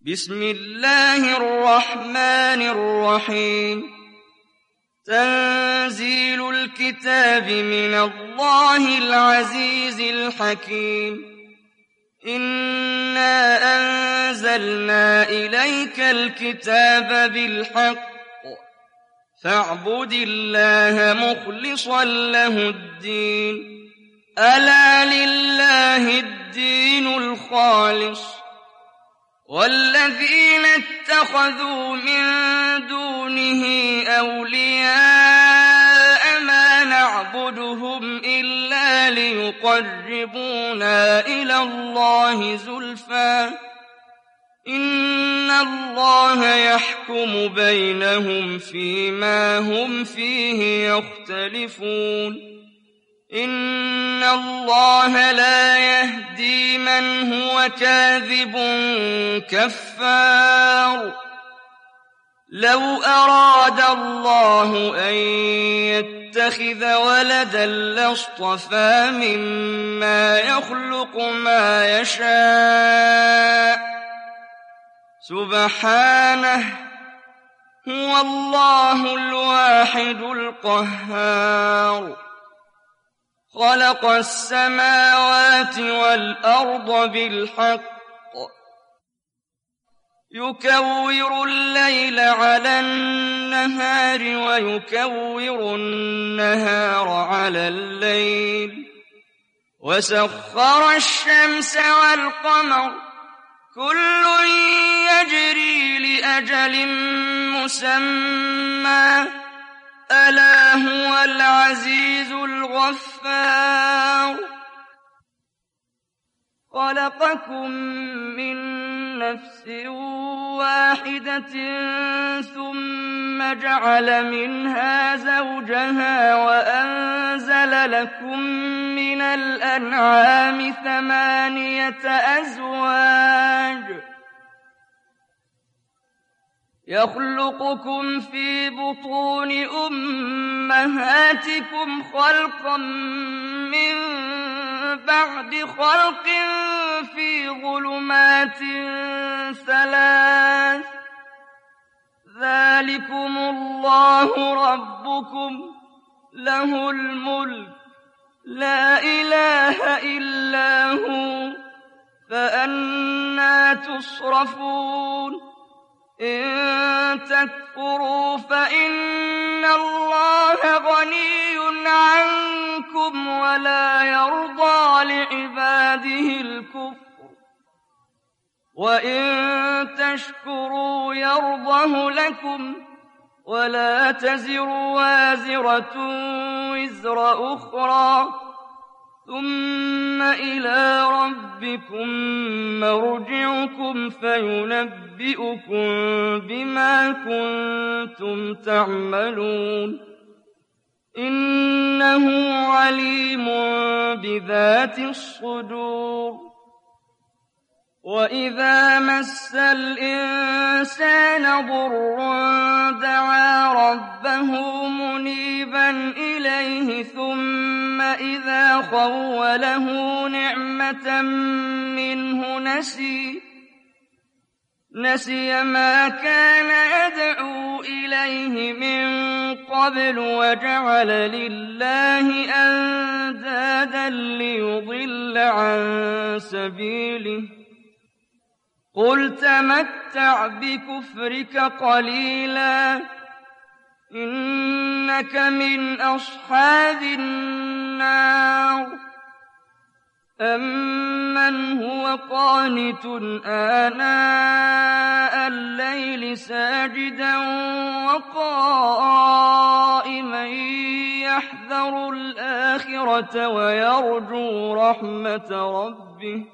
بسم الله الرحمن الرحيم تنزيل الكتاب من الله العزيز الحكيم إنا أنزلنا إليك الكتاب بالحق فاعبد الله مخلصا له الدين ألا لله الدين الخالص والذين اتخذوا من دونه أولياء ما نعبدهم إلا ليقربونا إلى الله زلفى إن الله يحكم بينهم فيما هم فيه يختلفون إن الله لا يهدي من هو كاذب كفار لو أراد الله أن يتخذ ولدا لاصطفى مما يخلق ما يشاء سبحانه هو الله الواحد القهار خلق السماوات والأرض بالحق يكور الليل على النهار ويكور النهار على الليل وسخر الشمس والقمر كل يجري لأجل مسمى ألا هو العزيز الغفار خلقكم من نفس واحدة ثم جعل منها زوجها وأنزل لكم من الأنعام 8 أزواج يخلقكم في بطون أمهاتكم خلقا من بعد خلق في ظلمات 3 ذلكم الله ربكم له الملك لا إله إلا هو فأنى تصرفون إن تكفروا فإن الله غني عنكم ولا يرضى لعباده الكفر وإن تشكروا يرضه لكم ولا تزر وازرة وزر أخرى ثم إلى ربكم مرجعكم فينبئكم بما كنتم تعملون إنه عليم بذات الصدور وإذا مس الإنسان ضر دعا ربه منيبا إليه ثم إذا خوله نعمة منه نسي ما كان يدعو إليه من قبل وجعل لله أندادا ليضل عن سبيله قل تمتع بكفرك قليلا إنك من أصحاب النار أمن هو قانت آناء الليل ساجدا وقائما يحذر الآخرة ويرجو رحمة ربه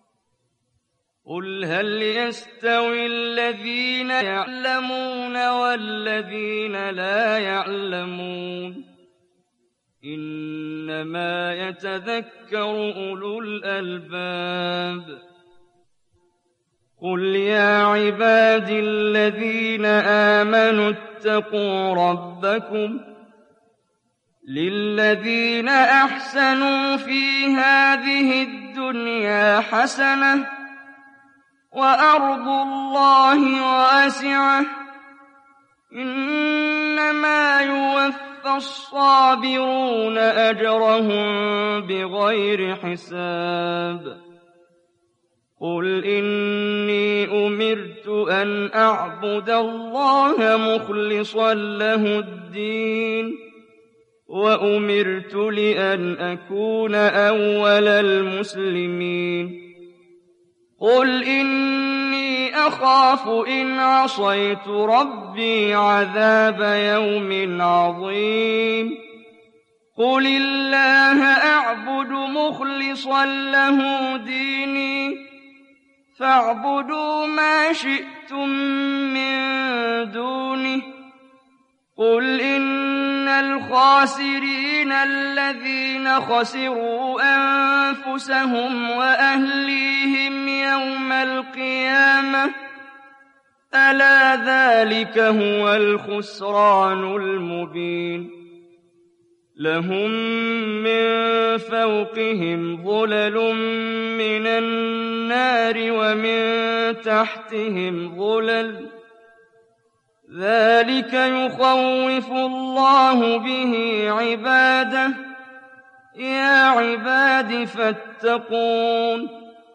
قل هل يستوي الذين يعلمون والذين لا يعلمون إنما يتذكر أولو الألباب قل يا عبادي الذين آمنوا اتقوا ربكم للذين أحسنوا في هذه الدنيا حسنة وأرض الله واسعة إنما يوفى الصابرون أجرهم بغير حساب قل إني أمرت أن أعبد الله مخلصا له الدين وأمرت لأن أكون أول المسلمين قل إني أخاف إن عصيت ربي عذاب يوم عظيم قل الله أعبد مخلصا له ديني فاعبدوا ما شئتم من دونه قل إن الخاسرين الذين خسروا أنفسهم وأهليهم يوم القيامة ألا ذلك هو الخسران المبين لهم من فوقهم ظلل من النار ومن تحتهم ظلل ذلك يخوف الله به عباده يا عباد فاتقون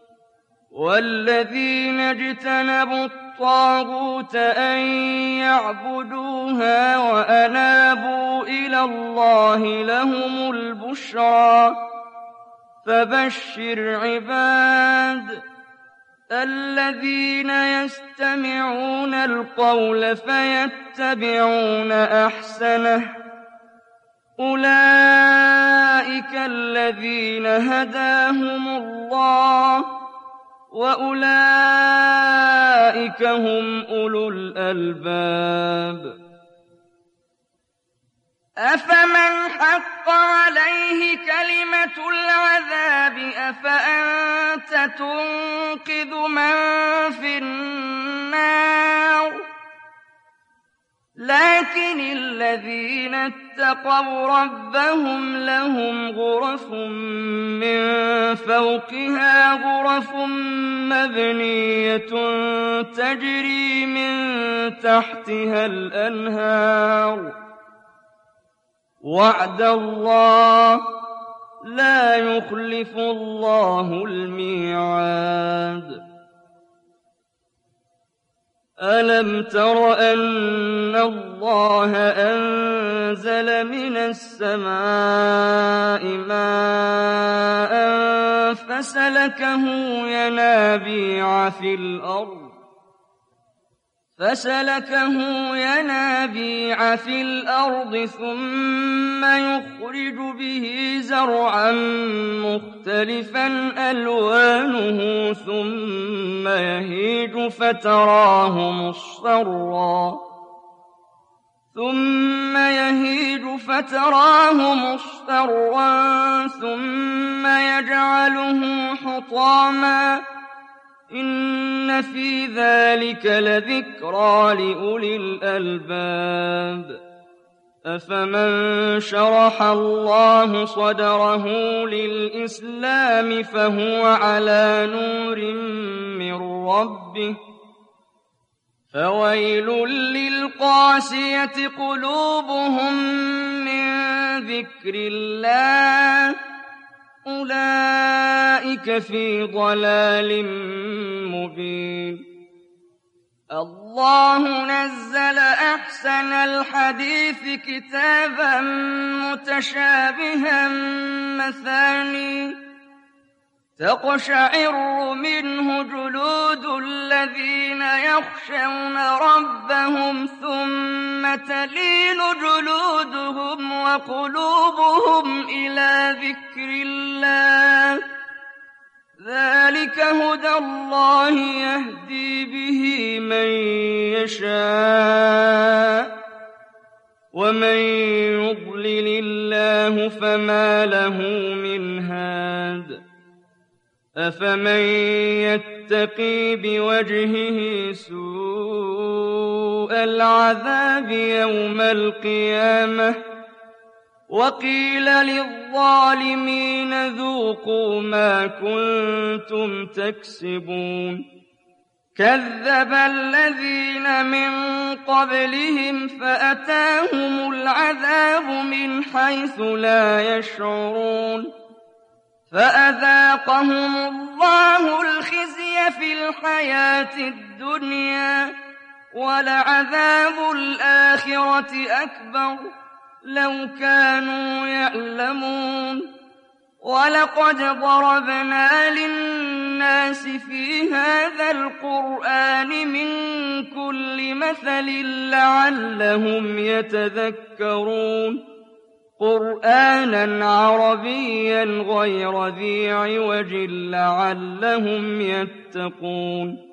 والذين اجتنبوا الطاغوت أن يعبدوها وأنابوا إلى الله لهم البشرى فبشر عباد الذين يستمعون القول فيتبعون أحسنه أولئك الذين هداهم الله وأولئك هم أولو الألباب أفمن حق عليه كلمة العذاب أفأنت تنقذ من في النار لكن الذين اتقوا ربهم لهم غرف من فوقها غرف مبنية تجري من تحتها الأنهار وعد الله لا يخلف الله الميعاد ألم تر أن الله أنزل من السماء ماء فسلكه ينابيع في الأرض ثم يخرج به زرعا مختلفا ألوانه ثم يهيج فتراه مصفرا ثم يجعله حطاما إن في ذلك لذكرى لأولي الألباب أفمن شرح الله صدره للإسلام فهو على نور من ربه فويل للقاسية قلوبهم من ذكر الله أولئك في ضلال مبين الله نزل أحسن الحديث كتابا متشابها مثاني تقشعر منه جلود الذين يخشون ربهم ثم تلين جلودهم وقلوبهم إلى ذكر الله ذلك هدى الله يهدي به من يشاء ومن يضلل الله فما له من هاد أفمن يتقي بوجهه سوء العذاب يوم القيامة وقيل للظالمين ذوقوا ما كنتم تكسبون كذب الذين من قبلهم فأتاهم العذاب من حيث لا يشعرون فأذاقهم الله الخزي في الحياة الدنيا ولعذاب الآخرة أكبر لو كانوا يعلمون ولقد ضربنا للناس في هذا القرآن من كل مثل لعلهم يتذكرون قرآنا عربيا غير ذي عوج لعلهم يتقون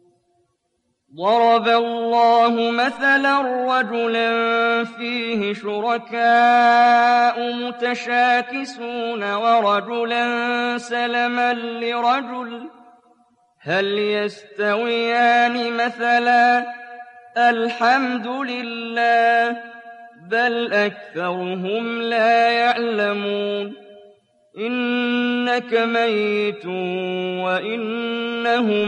ضرب الله مثلا رجلا فيه شركاء متشاكسون ورجلا سلما لرجل هل يستويان مثلا الحمد لله بل أكثرهم لا يعلمون إنك ميت وإنهم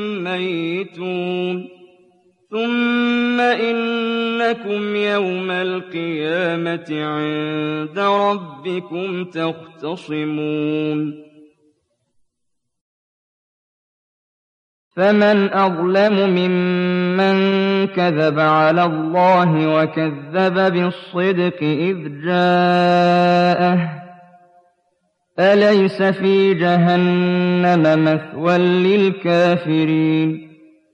ميتون ثم إنكم يوم القيامة عند ربكم تختصمون فمن أظلم ممن كذب على الله وكذب بالصدق إذ جاءه أليس في جهنم مثوى للكافرين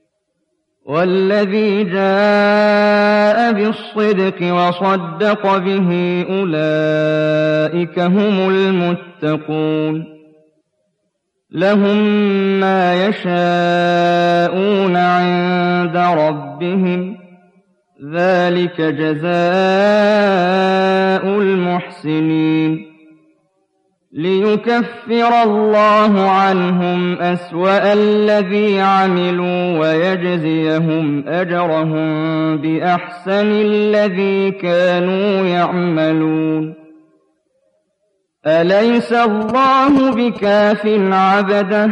والذي جاء بالصدق وصدق به أولئك هم المتقون لهم ما يشاءون عند ربهم ذلك جزاء المحسنين ليكفر الله عنهم أسوأ الذي عملوا ويجزيهم أجرهم بأحسن الذي كانوا يعملون أليس الله بكاف عبده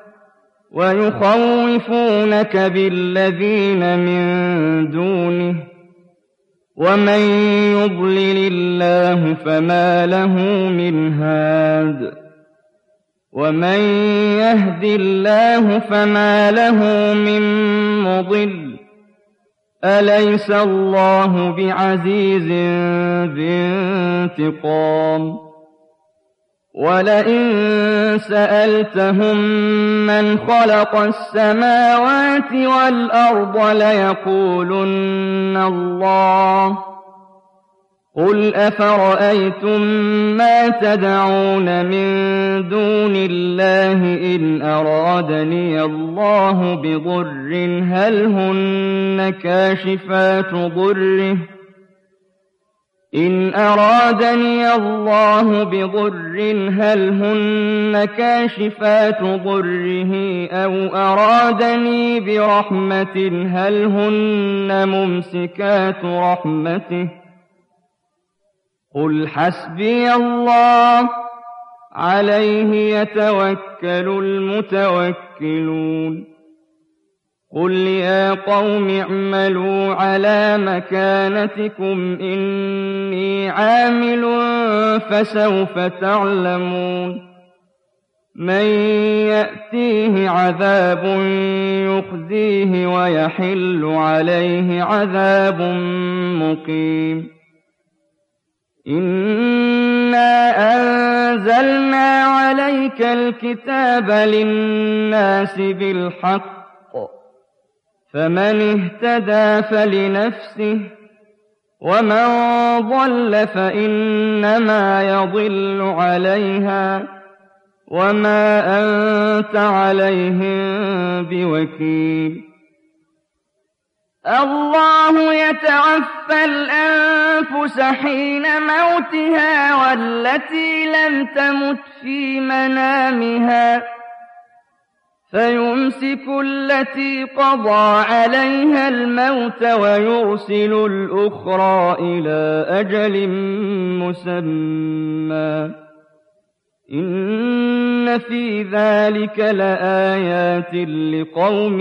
ويخوفونك بالذين من دونه ومن يضلل الله فما له من هاد ومن يهد الله فما له من مضل أليس الله بعزيز ذي انتقام ولئن سألتهم من خلق السماوات والأرض ليقولن الله قل أفرأيتم ما تدعون من دون الله إن أرادني الله بضر هل هن كاشفات ضره إن أرادني الله بضر هل هن كاشفات ضره أو أرادني برحمة هل هن ممسكات رحمته قل حسبي الله عليه يتوكل المتوكلون قل يا قوم اعملوا على مكانتكم إني عامل فسوف تعلمون من يأتيه عذاب يخزيه ويحل عليه عذاب مقيم إنا أنزلنا عليك الكتاب للناس بالحق فمن اهتدى فلنفسه ومن ضل فإنما يضل عليها وما أنت عليهم بوكيل الله يتوفى الأنفس حين موتها والتي لم تمت في منامها فيمسك التي قضى عليها الموت ويرسل الأخرى إلى أجل مسمى إن في ذلك لآيات لقوم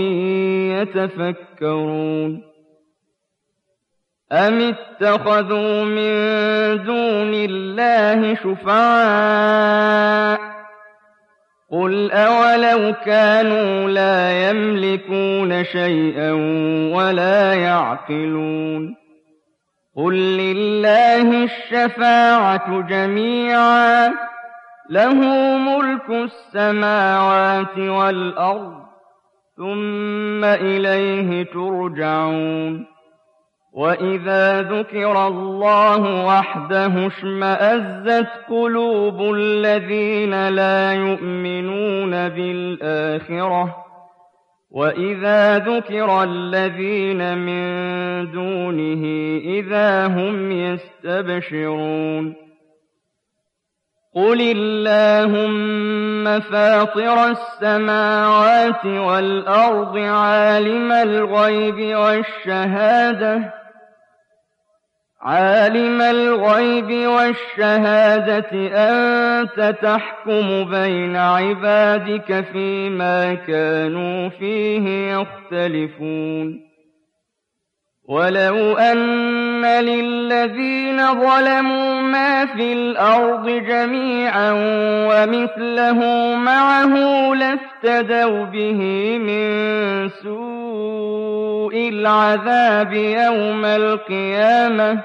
يتفكرون أم اتخذوا من دون الله شفعاء قل أولو كانوا لا يملكون شيئا ولا يعقلون قل لله الشفاعة جميعا له ملك السماوات والأرض ثم إليه ترجعون وإذا ذكر الله وحده اشمأزت قلوب الذين لا يؤمنون بالآخرة وإذا ذكر الذين من دونه إذا هم يستبشرون قل اللهم فاطر السماوات والأرض عالم الغيب والشهادة أنت تحكم بين عبادك فيما كانوا فيه يختلفون ولو أن للذين ظلموا ما في الأرض جميعا ومثله معه لافتدوا به من سوء العذاب يوم القيامة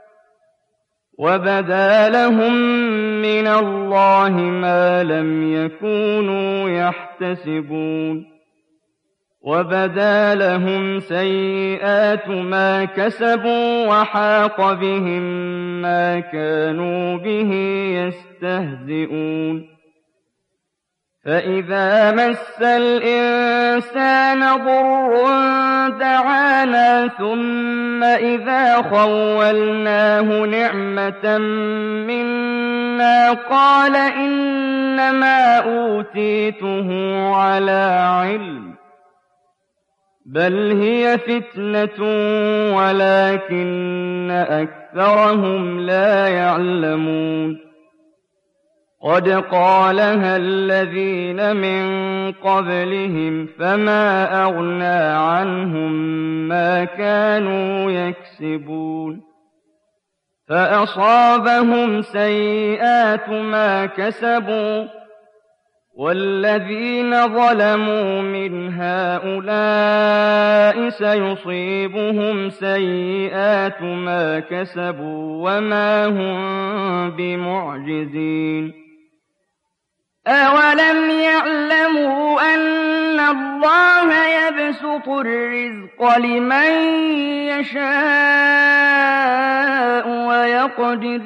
وبدا لهم من الله ما لم يكونوا يحتسبون وبدا لهم سيئات ما كسبوا وحاق بهم ما كانوا به يستهزئون فإذا مس الإنسان ضر دعانا ثم إذا خولناه نعمة منا قال إنما أوتيته على علم بل هي فتنة ولكن أكثرهم لا يعلمون قد قالها الذين من قبلهم فما أغنى عنهم ما كانوا يكسبون فأصابهم سيئات ما كسبوا والذين ظلموا من هؤلاء سيصيبهم سيئات ما كسبوا وما هم بمعجزين أولم يعلموا أن الله يبسط الرزق لمن يشاء ويقدر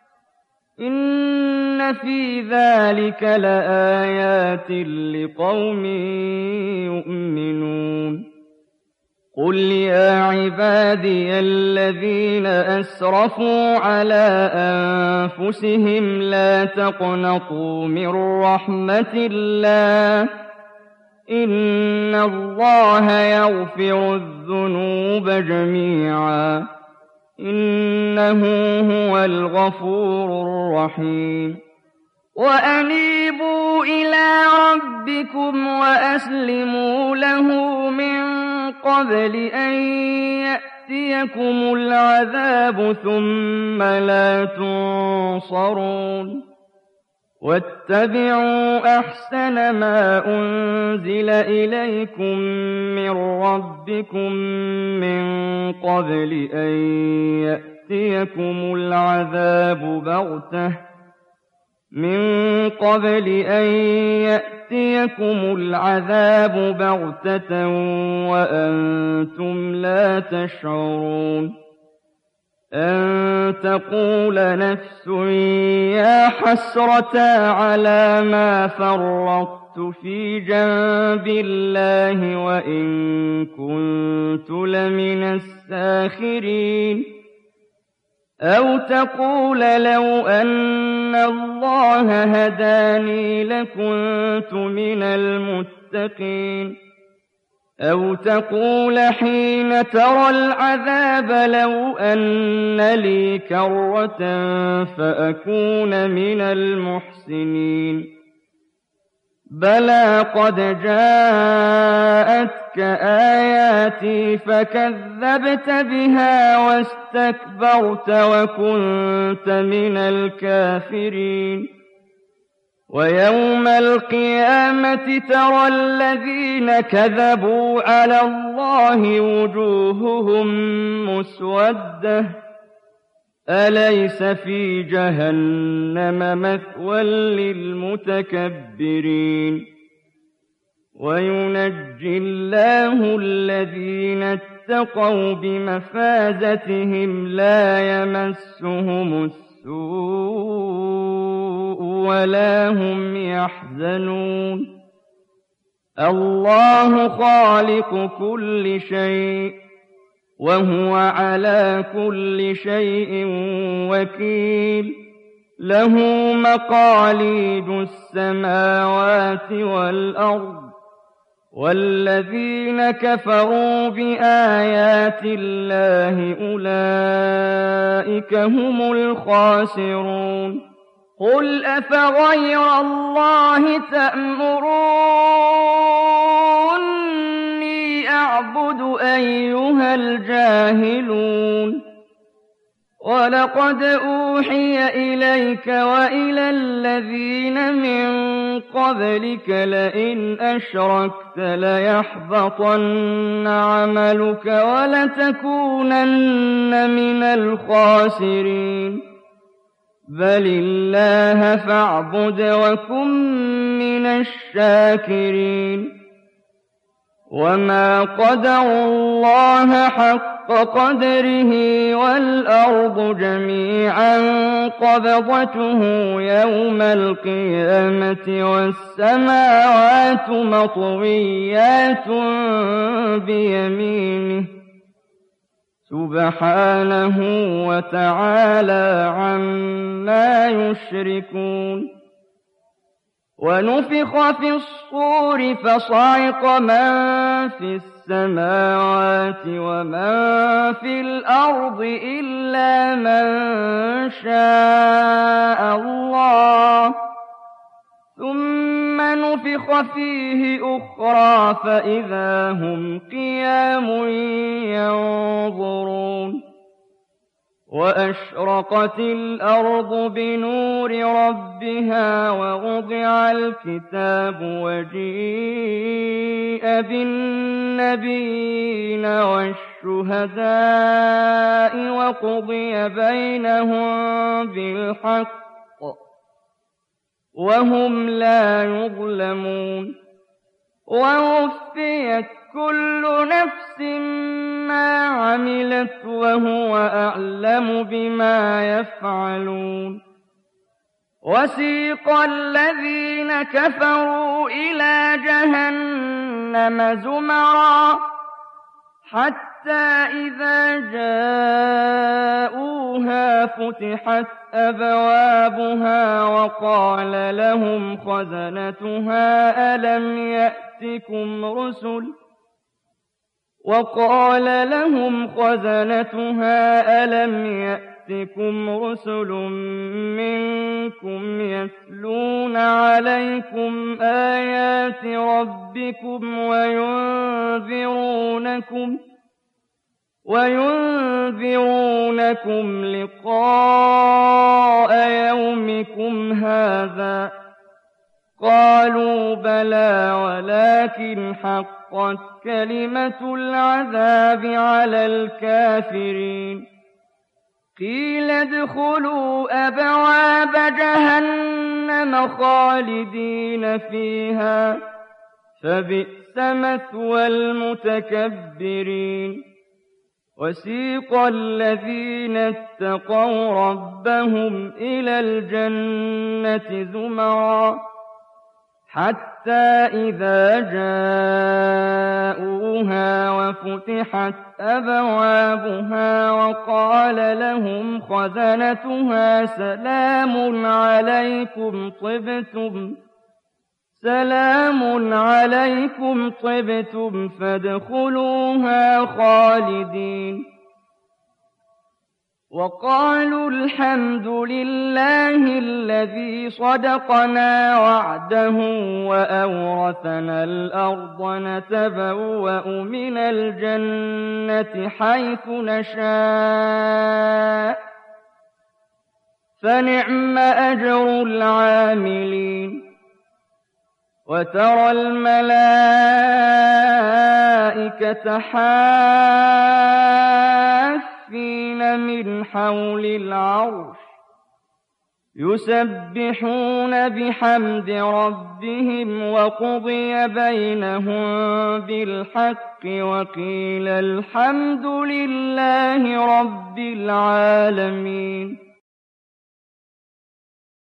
إن في ذلك لآيات لقوم يؤمنون قل يا عبادي الذين أسرفوا على أنفسهم لا تقنطوا من رحمة الله إن الله يغفر الذنوب جميعا إنه هو الغفور الرحيم وأنيبوا إلى ربكم وأسلموا له من قبل أن يأتيكم العذاب ثم لا تنصرون واتبعوا أحسن ما أنزل إليكم من ربكم من قبل أن يأتيكم العذاب بغتة وأنتم لا تشعرون أن تقول نفس يا حسرة على ما فرطت في جنب الله وإن كنت لمن الساخرين أو تقول لو أن الله هداني لكنت من المتقين أو تقول حين ترى العذاب لو أن لي كرة فأكون من المحسنين بلى قد جاءتك آياتي فكذبت بها واستكبرت وكنت من الكافرين ويوم القيامة ترى الذين كذبوا على الله وجوههم مسودة أليس في جهنم مثوى للمتكبرين وينجي الله الذين اتقوا بمفازتهم لا يمسهم السوء ولا هم يحزنون الله خالق كل شيء وهو على كل شيء وكيل له مقاليد السماوات والأرض والذين كفروا بآيات الله أولئك هم الخاسرون قل أفغير الله تأمروني أعبد أيها الجاهلون ولقد أوحي إليك وإلى الذين من قبلك لئن أشركت ليحبطن عملك ولتكونن من الخاسرين بل الله فاعبد وكن من الشاكرين وما قدروا الله حق قدره والأرض جميعا قبضته يوم القيامة والسماوات مطويات بيمينه سبحانه وتعالى عما يشركون ونفخ في الصور فصعق من في السماوات ومن في الأرض إلا من شاء الله ثم نفخ فيه أخرى فإذا هم قيام ينظرون وأشرقت الأرض بنور ربها ووضع الكتاب وجيء بالنبيين والشهداء وقضي بينهم بالحق وهم لا يظلمون ووفيت كل نفس ما عملت وهو أعلم بما يفعلون وسيق الذين كفروا إلى جهنم زمرا حتى إذا جاءوها فتحت أبوابها وقال لهم خزنتها ألم يأتكم رسل منكم يتلون عليكم آيات ربكم وينذرونكم لقاء يومكم هذا قالوا بلى ولكن حقت كلمة العذاب على الكافرين قيل ادخلوا أبواب جهنم خالدين فيها فبئس مثوى المتكبرين وسيق الذين اتقوا ربهم إلى الجنة زمرا حتى إذا جاءوها وفتحت أبوابها وقال لهم خزنتها سلام عليكم طبتم فادخلوها خالدين وقالوا الحمد لله الذي صدقنا وعده وأورثنا الأرض نتبوأ من الجنة حيث نشاء فنعم أجر العاملين وترى الملائكة حافين من حول العرش يسبحون بحمد ربهم وقضي بينهم بالحق وقيل الحمد لله رب العالمين